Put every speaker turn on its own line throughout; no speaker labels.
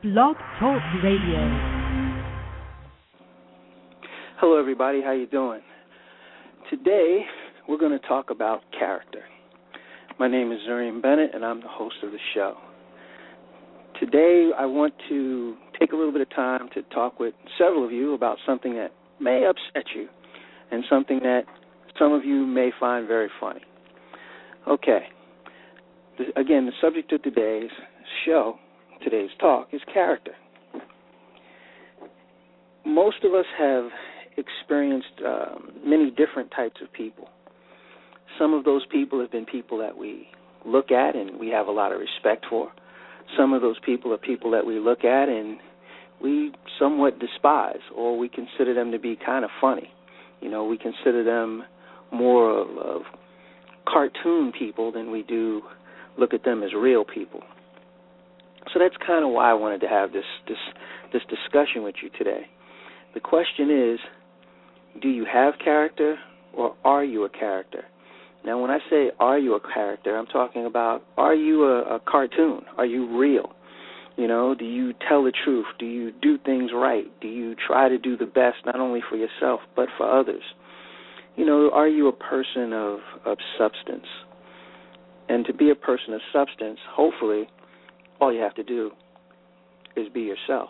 Blog Talk Radio.
Hello, everybody. How you doing? Today, we're going to talk about character. My name is Zurian Bennett, and I'm the host of the show. Today, I want to take a little bit of time to talk with several of you about something that may upset you and something that some of you may find very funny. Okay. Again, the subject of today's show, today's talk, is character. Most of us have experienced many different types of people. Some of those people have been people that we look at and we have a lot of respect for. Some of those people are people that we look at and we somewhat despise, or we consider them to be kind of funny. You know, we consider them more of cartoon people than we do look at them as real people. So that's kind of why I wanted to have this discussion with you today. The question is, do you have character or are you a character? Now, when I say are you a character, I'm talking about, are you a cartoon? Are you real? You know, do you tell the truth? Do you do things right? Do you try to do the best not only for yourself but for others? You know, are you a person of substance? And to be a person of substance, hopefully, all you have to do is be yourself.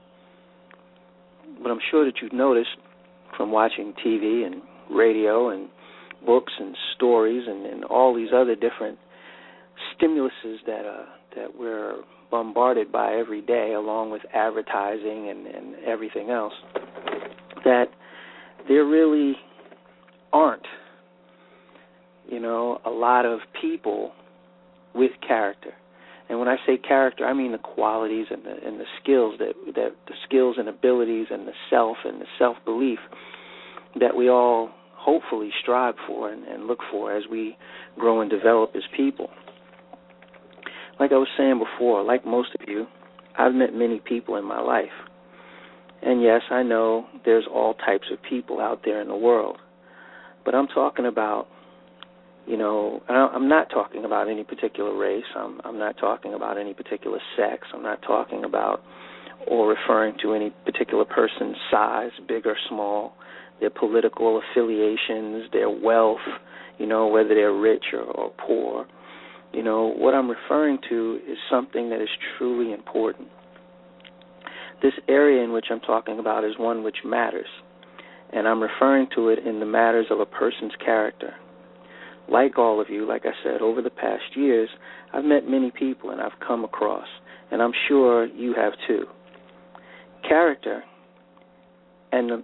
But I'm sure that you've noticed from watching TV and radio and books and stories and all these other different stimuluses that we're bombarded by every day, along with advertising and everything else, that there really aren't, you know, a lot of people with character. And when I say character, I mean the qualities and the skills that the skills and abilities and the self and the self-belief that we all hopefully strive for and look for as we grow and develop as people. Like I was saying before, like most of you, I've met many people in my life. And yes, I know there's all types of people out there in the world. But I'm talking about, you know, I'm not talking about any particular race. I'm not talking about any particular sex. I'm not talking about or referring to any particular person's size, big or small, their political affiliations, their wealth, you know, whether they're rich or poor. You know, what I'm referring to is something that is truly important. This area in which I'm talking about is one which matters, and I'm referring to it in the matters of a person's character. Like all of you, like I said, over the past years, I've met many people and I've come across, and I'm sure you have too. Character, and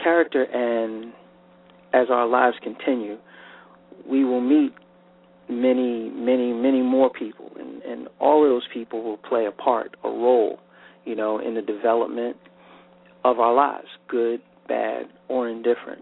as our lives continue, we will meet many, many, many more people, and all of those people will play a part, a role, you know, in the development of our lives, good, bad, or indifferent.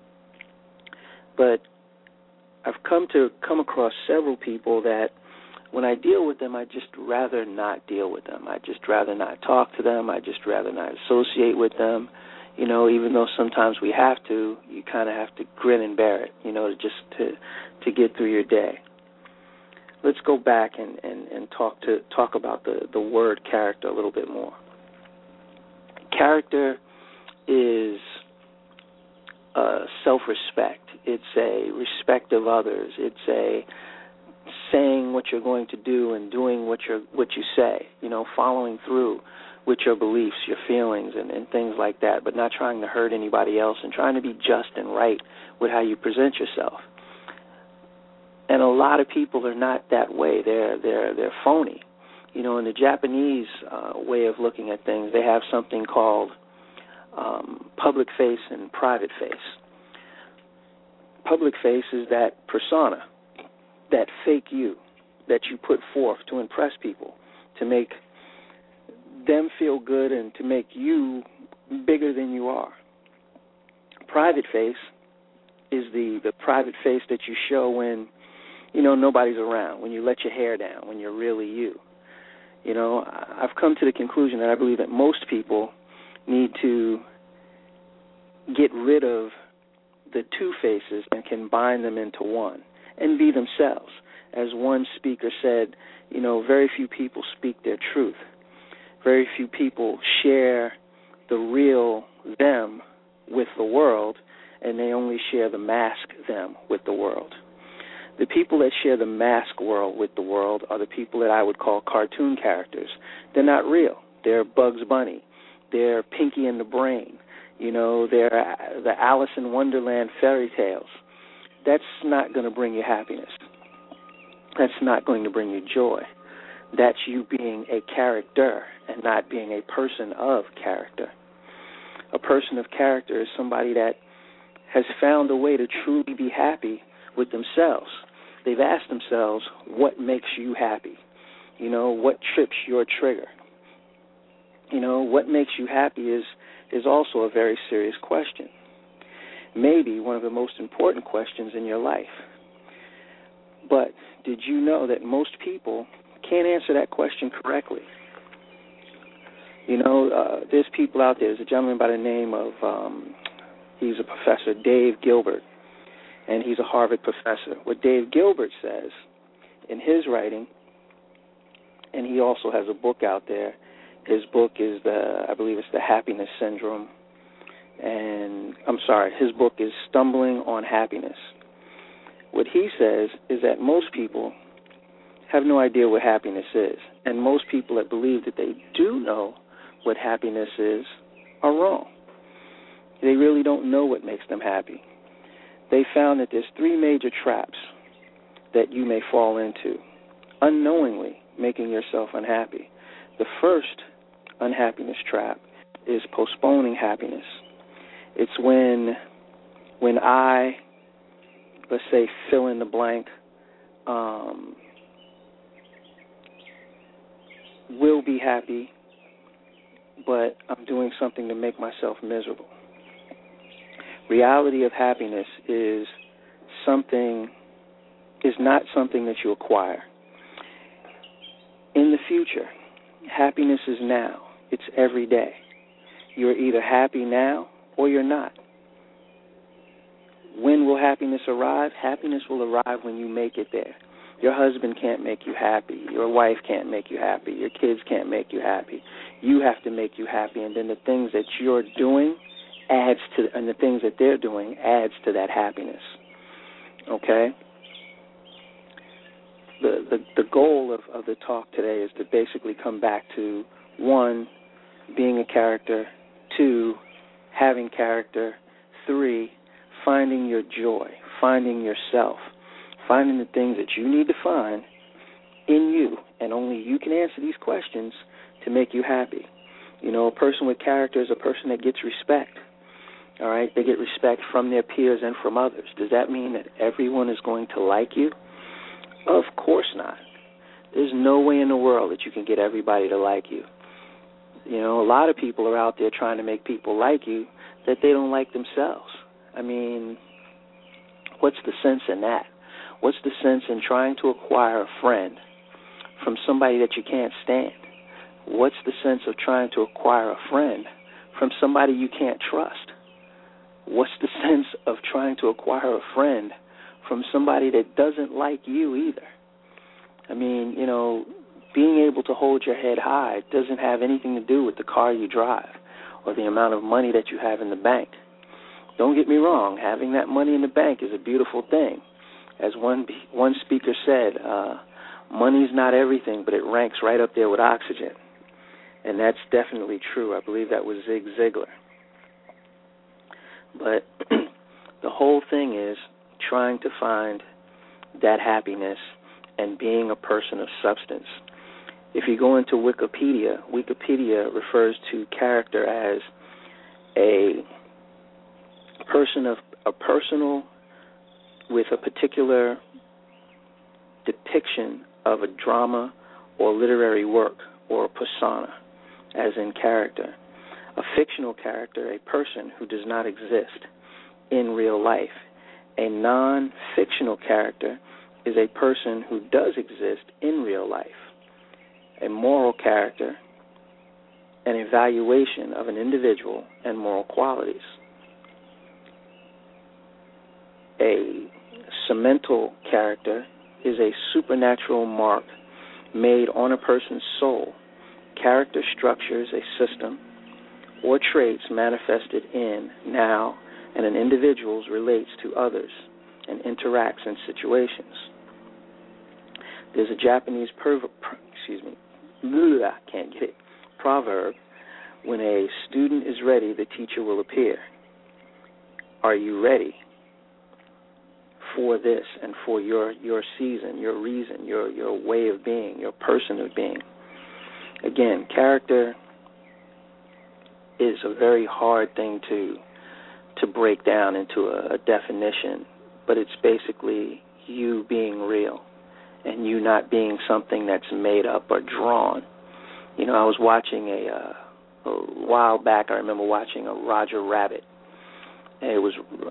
But I've come across several people that when I deal with them, I just rather not deal with them. I just rather not talk to them. I just rather not associate with them. You know, even though sometimes we have to, you kind of have to grin and bear it, you know, just to get through your day. Let's go back and talk about the word character a little bit more. Character is self-respect. It's a respect of others. It's a saying what you're going to do and doing what you say, you know, following through with your beliefs, your feelings, and things like that, but not trying to hurt anybody else and trying to be just and right with how you present yourself. And a lot of people are not that way. They're phony. You know, in the Japanese way of looking at things, they have something called public face and private face. Public face is that persona, that fake you that you put forth to impress people, to make them feel good and to make you bigger than you are. Private face is the private face that you show when, you know, nobody's around, when you let your hair down, when you're really you. You know, I've come to the conclusion that I believe that most people need to get rid of the two faces and combine them into one and be themselves. As one speaker said, you know, very few people speak their truth. very few people share the real them with the world, and they only share the mask them with the world. The people that share the mask world with the world are the people that I would call cartoon characters. They're not real. They're Bugs Bunny. They're Pinky and the Brain. They're the Alice in Wonderland fairy tales. That's not going to bring you happiness. That's not going to bring you joy. That's you being a character and not being a person of character. A person of character is somebody that has found a way to truly be happy with themselves. They've asked themselves, what makes you happy? What trips your trigger? What makes you happy is also a very serious question. Maybe one of the most important questions in your life. But did you know that most people can't answer that question correctly? There's people out there. There's a gentleman by the name of, he's a professor, Dave Gilbert, and he's a Harvard professor. What Dave Gilbert says in his writing, and he also has a book out there. His book is I believe it's The Happiness Syndrome, his book is Stumbling on Happiness. What he says is that most people have no idea what happiness is, and most people that believe that they do know what happiness is are wrong. They really don't know what makes them happy. They found that there's 3 major traps that you may fall into, unknowingly making yourself unhappy. The first unhappiness trap is postponing happiness. It's when I, let's say, fill in the blank, will be happy, but I'm doing something to make myself miserable. Reality of happiness is not something that you acquire. In the future, happiness is now. It's every day. You're either happy now or you're not. When will happiness arrive? Happiness will arrive when you make it there. Your husband can't make you happy. Your wife can't make you happy. Your kids can't make you happy. You have to make you happy, and then the things that you're doing and the things that they're doing adds to that happiness. Okay? The goal of the talk today is to basically come back to 1, being a character, 2, having character, 3, finding your joy, finding yourself, finding the things that you need to find in you, and only you can answer these questions to make you happy. A person with character is a person that gets respect. All right? They get respect from their peers and from others. Does that mean that everyone is going to like you? Of course not. There's no way in the world that you can get everybody to like you. A lot of people are out there trying to make people like you that they don't like themselves. I mean, what's the sense in that? What's the sense in trying to acquire a friend from somebody that you can't stand? What's the sense of trying to acquire a friend from somebody you can't trust? What's the sense of trying to acquire a friend from somebody that doesn't like you either? I mean, being able to hold your head high doesn't have anything to do with the car you drive or the amount of money that you have in the bank. Don't get me wrong, having that money in the bank is a beautiful thing. As one speaker said, money's not everything, but it ranks right up there with oxygen. And that's definitely true. I believe that was Zig Ziglar. But the whole thing is trying to find that happiness and being a person of substance. If you go into Wikipedia, Wikipedia refers to character as a personal with a particular depiction of a drama or literary work or a persona, as in character. A fictional character, a person who does not exist in real life. A non-fictional character is a person who does exist in real life. A moral character, an evaluation of an individual and moral qualities. A semental character is a supernatural mark made on a person's soul character structures a system or traits manifested in, now, and an individual's relates to others and interacts in situations. There's a Japanese proverb, when a student is ready, the teacher will appear. Are you ready for this and for your season, your reason, your way of being, your person of being? Again, character is a very hard thing to break down into a definition, but it's basically you being real and you not being something that's made up or drawn. You know, I was watching a while back, I remember watching a Roger Rabbit. And it was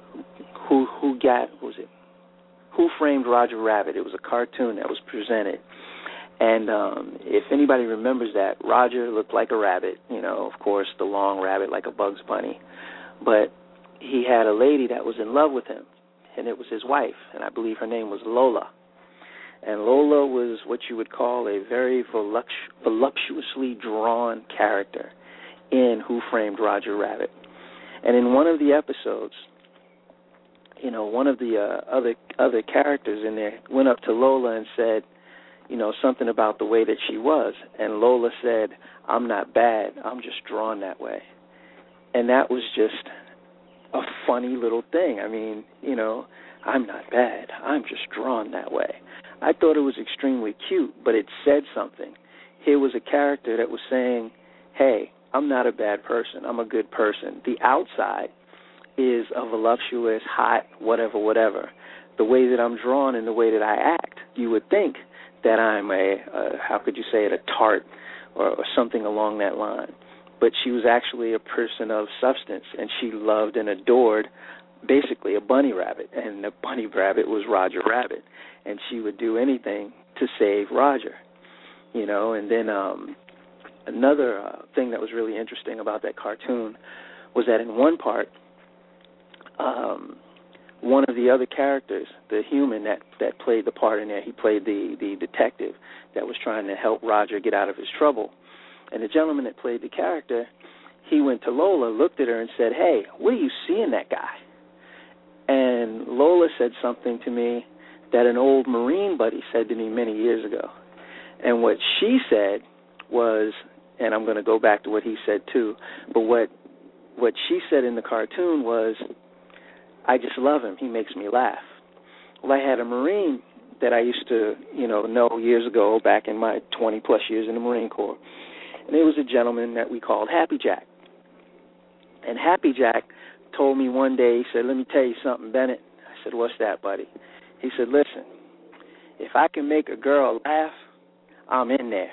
Who Framed Roger Rabbit? It was a cartoon that was presented. And if anybody remembers that, Roger looked like a rabbit, you know, of course, the long rabbit like a Bugs Bunny. But he had a lady that was in love with him, and it was his wife, and I believe her name was Lola. And Lola was what you would call a very voluptuously drawn character in Who Framed Roger Rabbit. And in one of the episodes, you know, one of the other characters in there went up to Lola and said, you know, something about the way that she was. And Lola said, I'm not bad, I'm just drawn that way. And that was just a funny little thing. I mean, you know, I'm not bad, I'm just drawn that way. I thought it was extremely cute, but it said something. Here was a character that was saying, hey, I'm not a bad person, I'm a good person. The outside is a voluptuous, hot, whatever. The way that I'm drawn and the way that I act, you would think that I'm how could you say it, a tart or something along that line. But she was actually a person of substance, and she loved and adored basically a bunny rabbit, and the bunny rabbit was Roger Rabbit, and she would do anything to save Roger, you know. And then another thing that was really interesting about that cartoon was that in one part, one of the other characters, the human that played the part in there, he played the detective that was trying to help Roger get out of his trouble. And the gentleman that played the character, he went to Lola, looked at her, and said, hey, what do you see in that guy? And Lola said something to me that an old Marine buddy said to me many years ago. And what she said was, and I'm going to go back to what he said too, but what she said in the cartoon was, I just love him. He makes me laugh. Well, I had a Marine that I used to, know years ago, back in my 20-plus years in the Marine Corps. And it was a gentleman that we called Happy Jack. And Happy Jack told me one day, he said, let me tell you something, Bennett. I said, what's that, buddy? He said, listen, if I can make a girl laugh, I'm in there.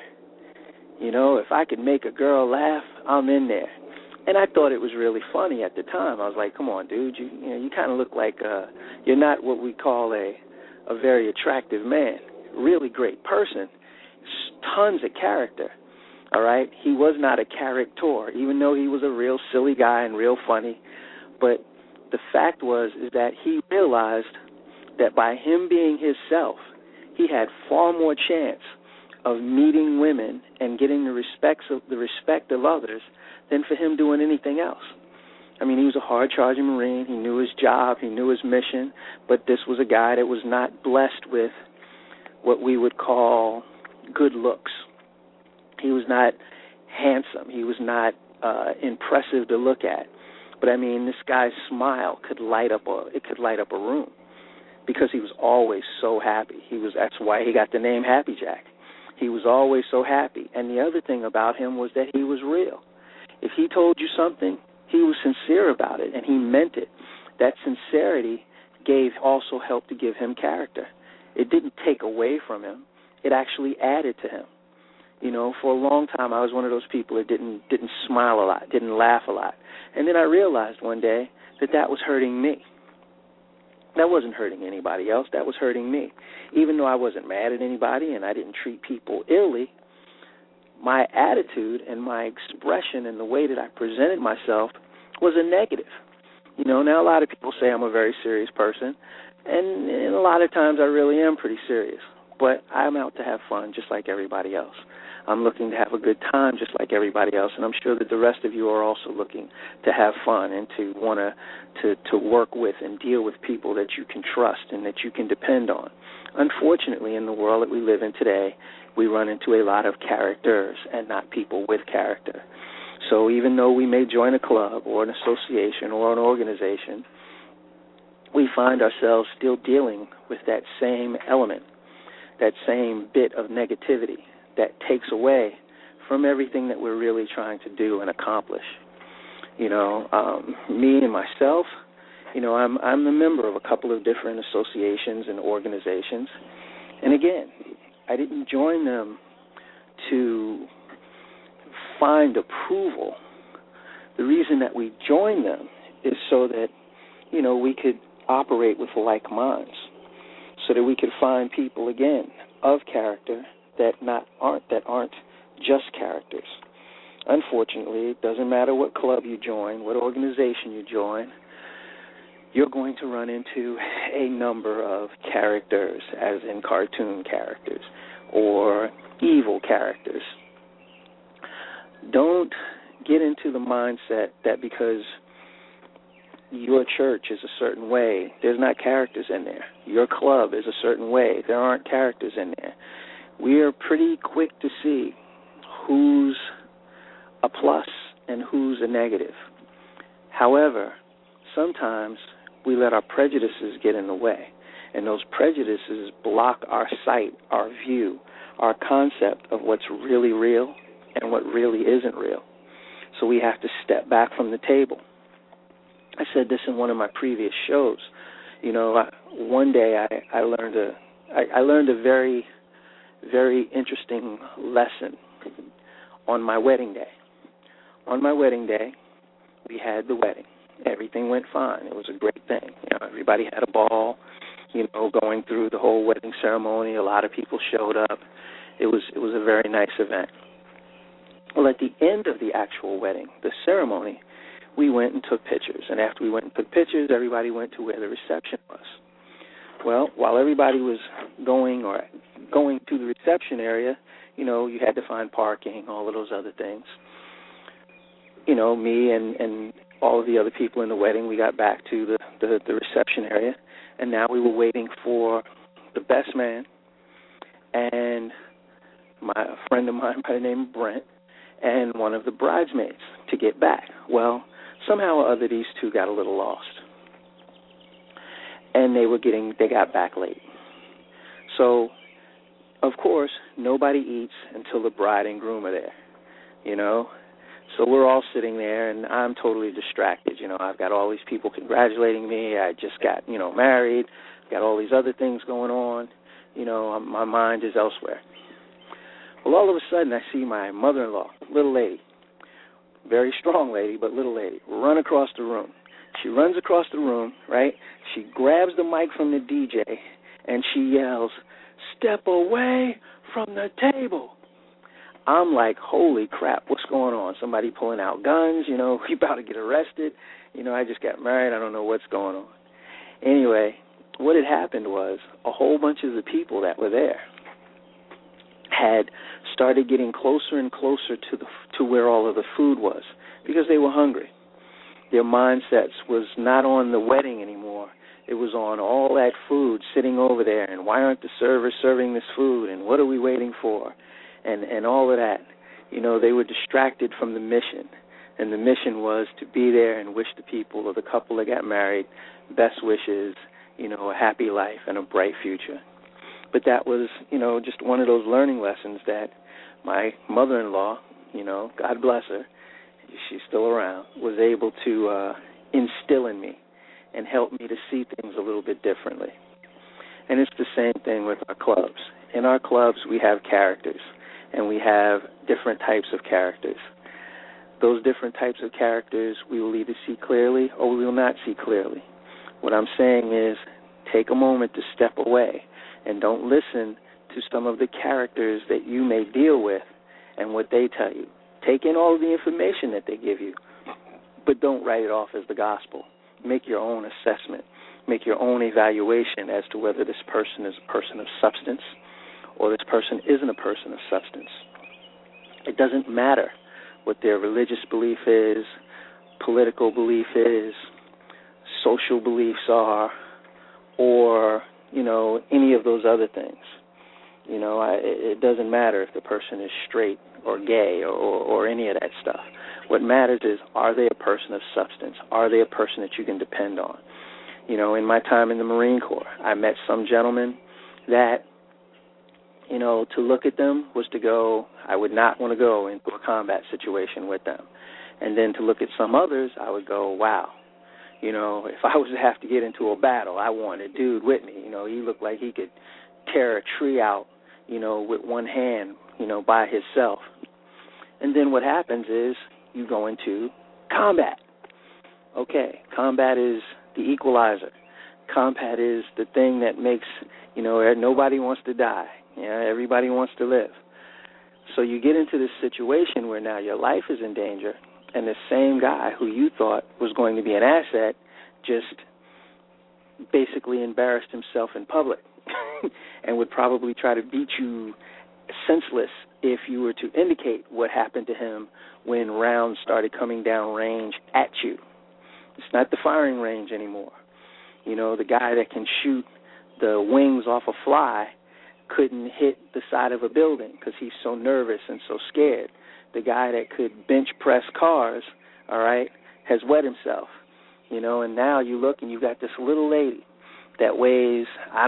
If I can make a girl laugh, I'm in there. And I thought it was really funny at the time. I was like, come on, dude, you kind of look like you're not what we call a very attractive man. Really great person, tons of character, all right? He was not a character, even though he was a real silly guy and real funny. But the fact is that he realized that by him being himself, he had far more chance of meeting women and getting the respect of others than for him doing anything else. I mean, he was a hard-charging Marine. He knew his job. He knew his mission. But this was a guy that was not blessed with what we would call good looks. He was not handsome. He was not impressive to look at. But, I mean, this guy's smile could light up a room because he was always so happy. That's why he got the name Happy Jack. He was always so happy. And the other thing about him was that he was real. If he told you something, he was sincere about it, and he meant it. That sincerity also helped to give him character. It didn't take away from him. It actually added to him. For a long time, I was one of those people that didn't smile a lot, didn't laugh a lot. And then I realized one day that was hurting me. That wasn't hurting anybody else. That was hurting me. Even though I wasn't mad at anybody and I didn't treat people illy, my attitude and my expression and the way that I presented myself was a negative. Now a lot of people say I'm a very serious person, and a lot of times I really am pretty serious. But I'm out to have fun just like everybody else. I'm looking to have a good time just like everybody else, and I'm sure that the rest of you are also looking to have fun and to want to work with and deal with people that you can trust and that you can depend on. Unfortunately, in the world that we live in today, we run into a lot of characters and not people with character. So even though we may join a club or an association or an organization, we find ourselves still dealing with that same element, that same bit of negativity that takes away from everything that we're really trying to do and accomplish. Me and myself, I'm a member of a couple of different associations and organizations. And again, I didn't join them to find approval. The reason that we joined them is so that, we could operate with like minds, so that we could find people, again, of character that aren't just characters. Unfortunately, it doesn't matter what club you join, what organization you join, you're going to run into a number of characters, as in cartoon characters or evil characters. Don't get into the mindset that because your church is a certain way, there's not characters in there. Your club is a certain way, there aren't characters in there. We are pretty quick to see who's a plus and who's a negative. However, sometimes we let our prejudices get in the way, and those prejudices block our sight, our view, our concept of what's really real and what really isn't real. So we have to step back from the table. I said this in one of my previous shows. One day I learned a very, very interesting lesson on my wedding day. On my wedding day, we had the wedding. Everything went fine. It was a great thing. Everybody had a ball, going through the whole wedding ceremony. A lot of people showed up. It was a very nice event. Well, at the end of the actual wedding, the ceremony, we went and took pictures. And after we went and took pictures, everybody went to where the reception was. Well, while everybody was going to the reception area, you had to find parking, all of those other things. Me and all of the other people in the wedding, we got back to the reception area, and now we were waiting for the best man and a friend of mine by the name of Brent and one of the bridesmaids to get back. Well, somehow or other, these two got a little lost, and they got back late. So, of course, nobody eats until the bride and groom are there, So we're all sitting there, and I'm totally distracted. I've got all these people congratulating me. I just got, married. Got all these other things going on. My mind is elsewhere. Well, all of a sudden, I see my mother-in-law, little lady, very strong lady, but little lady, run across the room. She runs across the room, right? She grabs the mic from the DJ, and she yells, "Step away from the table." I'm like, holy crap, what's going on? Somebody pulling out guns, we about to get arrested. I just got married. I don't know what's going on. Anyway, what had happened was a whole bunch of the people that were there had started getting closer and closer to where all of the food was because they were hungry. Their mindsets was not on the wedding anymore. It was on all that food sitting over there, and why aren't the servers serving this food, and what are we waiting for, and all of that. They were distracted from the mission, and the mission was to be there and wish the people of the couple that got married best wishes, a happy life and a bright future. But that was, just one of those learning lessons that my mother-in-law, God bless her, she's still around, was able to instill in me and help me to see things a little bit differently. And it's the same thing with our clubs. In our clubs, we have characters, and we have different types of characters. Those different types of characters we will either see clearly or we will not see clearly. What I'm saying is take a moment to step away and don't listen to some of the characters that you may deal with and what they tell you. Take in all of the information that they give you, but don't write it off as the gospel. Make your own assessment. Make your own evaluation as to whether this person is a person of substance or this person isn't a person of substance. It doesn't matter what their religious belief is, political belief is, social beliefs are, or, any of those other things. It doesn't matter if the person is straight or gay or any of that stuff. What matters is, are they a person of substance? Are they a person that you can depend on? In my time in the Marine Corps, I met some gentlemen that, to look at them was to go, I would not want to go into a combat situation with them. And then to look at some others, I would go, wow. If I was to have to get into a battle, I want a dude with me. He looked like he could tear a tree out, with one hand, by himself. And then what happens is you go into combat. Okay, combat is the equalizer. Combat is the thing that makes, nobody wants to die. Everybody wants to live. So you get into this situation where now your life is in danger, and the same guy who you thought was going to be an asset just basically embarrassed himself in public and would probably try to beat you senseless if you were to indicate what happened to him when rounds started coming down range at you. It's not the firing range anymore. The guy that can shoot the wings off a fly couldn't hit the side of a building because he's so nervous and so scared. The guy that could bench press cars, all right, has wet himself, and now you look and you've got this little lady that weighs,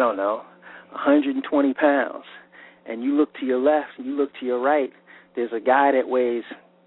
120 pounds, and you look to your left and you look to your right, there's a guy that weighs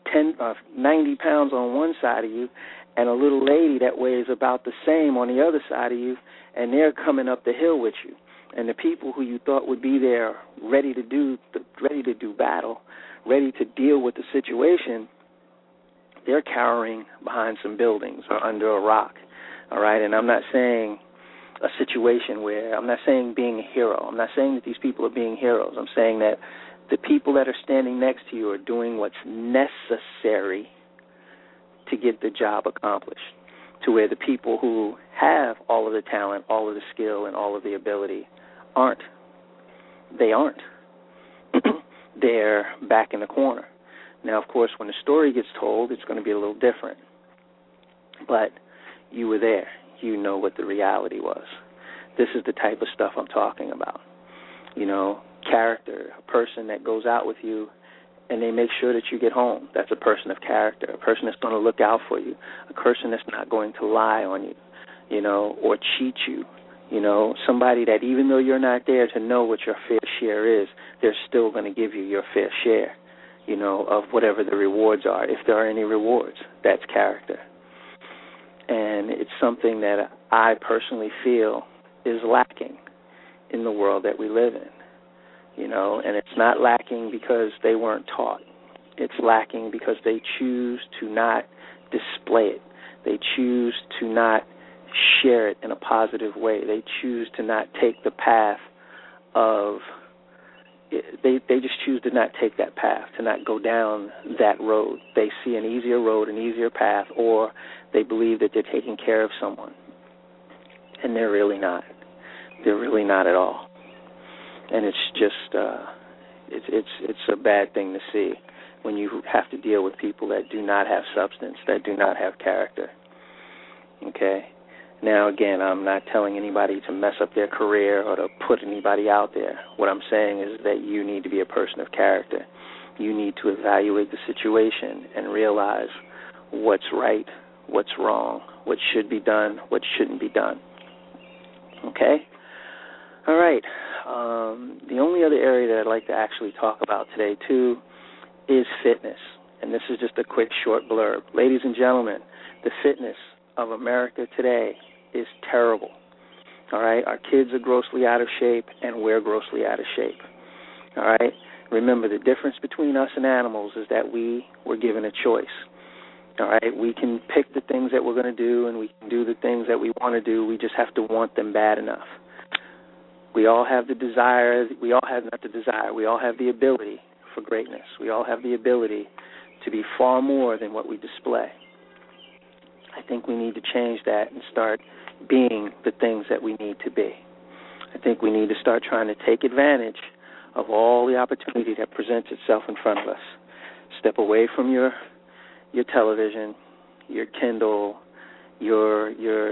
90 pounds on one side of you and a little lady that weighs about the same on the other side of you, and they're coming up the hill with you. And the people who you thought would be there ready to do battle, ready to deal with the situation, they're cowering behind some buildings or under a rock, all right? And I'm not saying a situation where, I'm not saying being a hero. I'm not saying that these people are being heroes. I'm saying that the people that are standing next to you are doing what's necessary to get the job accomplished, to where the people who have all of the talent, all of the skill, and all of the ability aren't. They aren't. They're back in the corner. Now, of course, when the story gets told, it's going to be a little different. But you were there. You know what the reality was. This is the type of stuff I'm talking about. Character, a person that goes out with you and they make sure that you get home. That's a person of character, a person that's going to look out for you, a person that's not going to lie on you, or cheat you. Somebody that even though you're not there to know what your fair share is, they're still going to give you your fair share, of whatever the rewards are, if there are any rewards. That's character. And it's something that I personally feel is lacking in the world that we live in, and it's not lacking because they weren't taught. It's lacking because they choose to not display it. They choose to not share it in a positive way. They choose to not take the path of, they just choose to not take that path, to not go down that road. They see an easier road, an easier path, or they believe that they're taking care of someone. And they're really not. They're really not at all. And it's just, it's a bad thing to see when you have to deal with people that do not have substance, that do not have character. Okay? Now, again, I'm not telling anybody to mess up their career or to put anybody out there. What I'm saying is that you need to be a person of character. You need to evaluate the situation and realize what's right, what's wrong, what should be done, what shouldn't be done. Okay? All right. The only other area that I'd like to actually talk about today, too, is fitness. And this is just a quick, short blurb. Ladies and gentlemen, the fitness of America today is terrible. All right? Our kids are grossly out of shape, and we're grossly out of shape. All right? Remember, the difference between us and animals is that we were given a choice. All right? We can pick the things that we're going to do, and we can do the things that we want to do. We just have to want them bad enough. We all have the desire. We all have not the desire. We all have the ability for greatness. We all have the ability to be far more than what we display. I think we need to change that and start being the things that we need to be. I think we need to start trying to take advantage of all the opportunity that presents itself in front of us. Step away from your television, your Kindle, your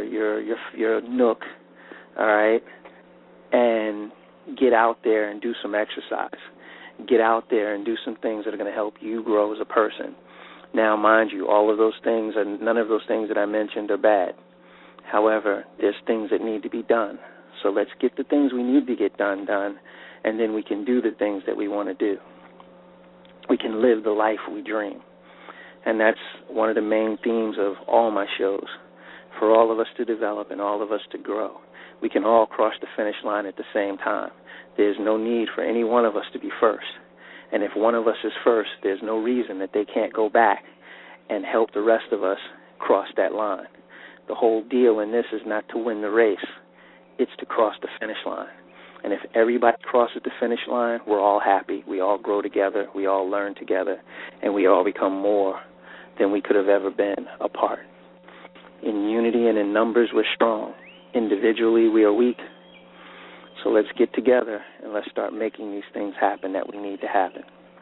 Nook, all right, and get out there and do some exercise. Get out there and do some things that are going to help you grow as a person. Now, mind you, all of those things, and none of those things that I mentioned are bad. However, there's things that need to be done. So let's get the things we need to get done, and then we can do the things that we want to do. We can live the life we dream. And that's one of the main themes of all my shows, for all of us to develop and all of us to grow. We can all cross the finish line at the same time. There's no need for any one of us to be first. And if one of us is first, there's no reason that they can't go back and help the rest of us cross that line. The whole deal in this is not to win the race. It's to cross the finish line. And if everybody crosses the finish line, we're all happy. We all grow together. We all learn together. And we all become more than we could have ever been apart. In unity and in numbers, we're strong. Individually, we are weak. So let's get together and let's start making these things happen that we need to happen.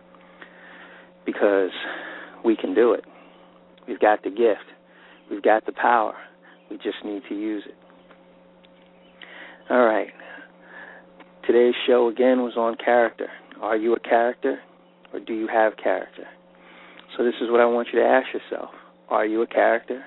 Because we can do it. We've got the gift. We've got the power. We just need to use it. All right. Today's show, again, was on character. Are you a character, or do you have character? So this is what I want you to ask yourself. Are you a character,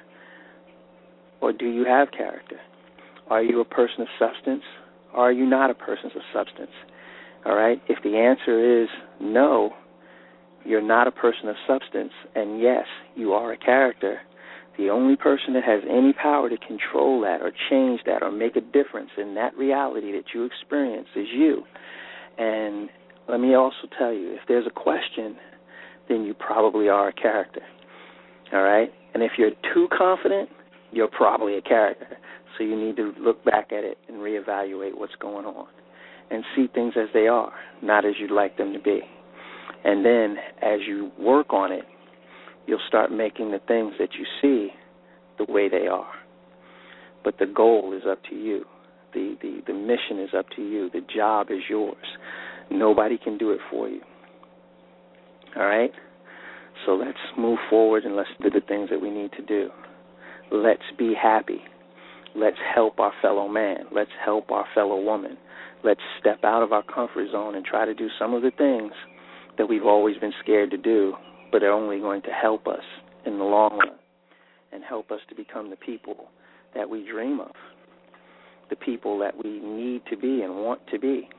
or do you have character? Are you a person of substance, or are you not a person of substance? All right? If the answer is no, you're not a person of substance, and yes, you are a character, the only person that has any power to control that or change that or make a difference in that reality that you experience is you. And let me also tell you, if there's a question, then you probably are a character. All right? And if you're too confident, you're probably a character. So you need to look back at it and reevaluate what's going on and see things as they are, not as you'd like them to be. And then as you work on it, you'll start making the things that you see the way they are. But the goal is up to you. The mission is up to you. The job is yours. Nobody can do it for you. All right? So let's move forward and let's do the things that we need to do. Let's be happy. Let's help our fellow man. Let's help our fellow woman. Let's step out of our comfort zone and try to do some of the things that we've always been scared to do, but are only going to help us in the long run and help us to become the people that we dream of, the people that we need to be and want to be.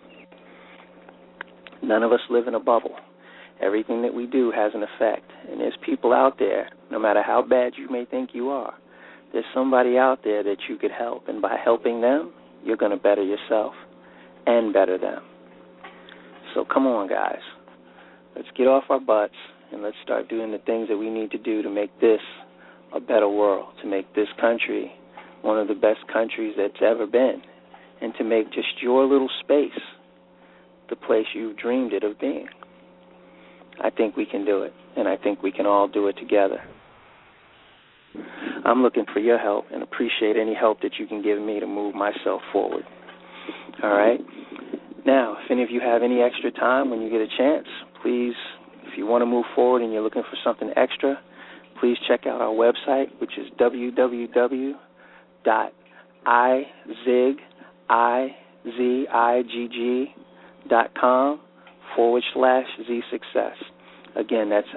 None of us live in a bubble. Everything that we do has an effect, and there's people out there, no matter how bad you may think you are, there's somebody out there that you could help, and by helping them, you're going to better yourself and better them. So come on, guys. Let's get off our butts and let's start doing the things that we need to do to make this a better world, to make this country one of the best countries that's ever been, and to make just your little space the place you've dreamed it of being. I think we can do it, and I think we can all do it together. I'm looking for your help and appreciate any help that you can give me to move myself forward. All right? Now, if any of you have any extra time when you get a chance, please, if you want to move forward and you're looking for something extra, please check out our website, which is www.izigg.com/ZSuccess. Again, that's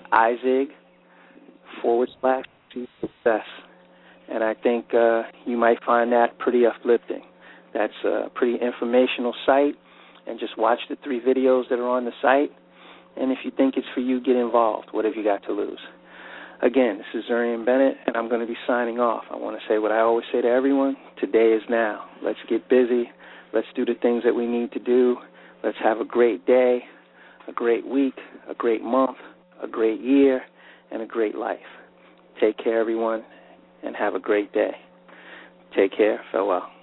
izig.com/ZSuccess. And I think you might find that pretty uplifting. That's a pretty informational site, and just watch the 3 videos that are on the site. And if you think it's for you, get involved. What have you got to lose? Again, this is Zurian Bennett, and I'm going to be signing off. I want to say what I always say to everyone: today is now. Let's get busy. Let's do the things that we need to do. Let's have a great day, a great week, a great month, a great year, and a great life. Take care, everyone, and have a great day. Take care. Farewell.